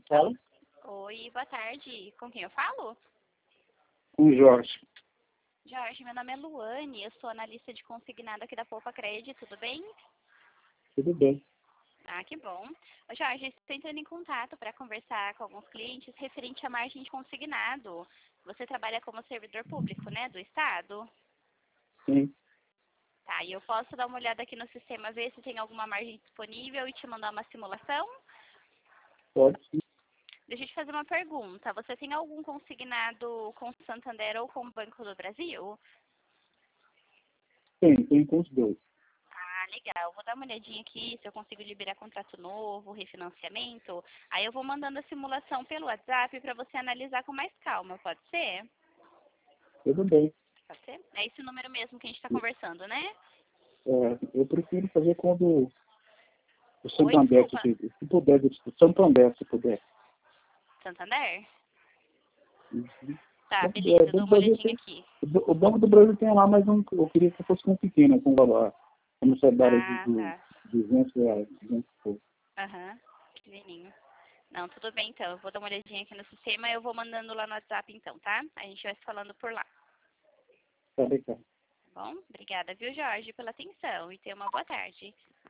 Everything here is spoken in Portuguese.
Fala. Oi, boa tarde. Com quem eu falo? Com o Jorge. Jorge, meu nome é Luane, eu sou analista de consignado aqui da Poupa Cred, tudo bem? Tudo bem. Ah, que bom. Ô, Jorge, estou entrando em contato para conversar com alguns clientes referente à margem de consignado. Você trabalha como servidor público, né, do Estado? Sim, Tá, e eu posso dar uma olhada aqui no sistema, ver se tem alguma margem disponível e te mandar uma simulação? pode sim. Deixa eu te fazer uma pergunta. Você tem algum consignado com Santander ou com o Banco do Brasil? Tem com os dois. Ah, legal. Vou dar uma olhadinha aqui se eu consigo liberar contrato novo, refinanciamento. Aí eu vou mandando a simulação pelo WhatsApp para você analisar com mais calma, pode ser? Tudo bem. Pode ser? É esse número mesmo que a gente está conversando, né? Eu prefiro fazer quando o Oi, Santander, desculpa. se puder, o Santander, se puder. Santander? Uhum. Tá, O beleza. Eu Banco dou do uma Brasil olhadinha tem, aqui. o Banco do Brasil tem lá, mas eu queria que fosse com pequena, com valor, como essa área de Ah, tá. R$ 200, 200 e pouco. Aham. Pequenininho. Não, tudo bem então. Eu vou dar uma olhadinha aqui no sistema e eu vou mandando lá no WhatsApp então, tá? A gente vai se falando por lá. Tá legal. Tá bom? Obrigada, viu, Jorge, pela atenção e tenha uma boa tarde.